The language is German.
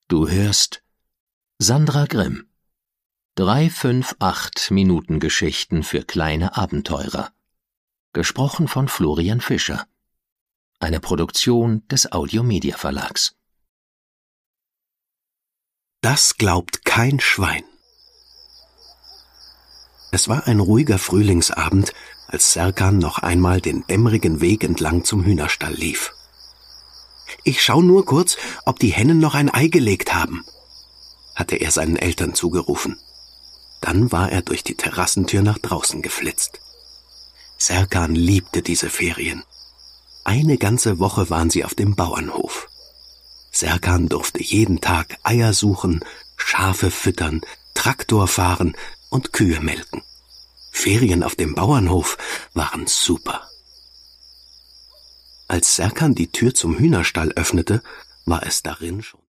Du hörst Sandra Grimm. 358-Minuten-Geschichten für kleine Abenteurer. Gesprochen von Florian Fischer. Eine Produktion des Audiomedia Verlags. Das glaubt kein Schwein. Es war ein ruhiger Frühlingsabend, als Serkan noch einmal den dämmerigen Weg entlang zum Hühnerstall lief. »Ich schau nur kurz, ob die Hennen noch ein Ei gelegt haben«, hatte er seinen Eltern zugerufen. Dann war er durch die Terrassentür nach draußen geflitzt. Serkan liebte diese Ferien. Eine ganze Woche waren sie auf dem Bauernhof. Serkan durfte jeden Tag Eier suchen, Schafe füttern, Traktor fahren und Kühe melken. Ferien auf dem Bauernhof waren super. Als Serkan die Tür zum Hühnerstall öffnete, war es darin schon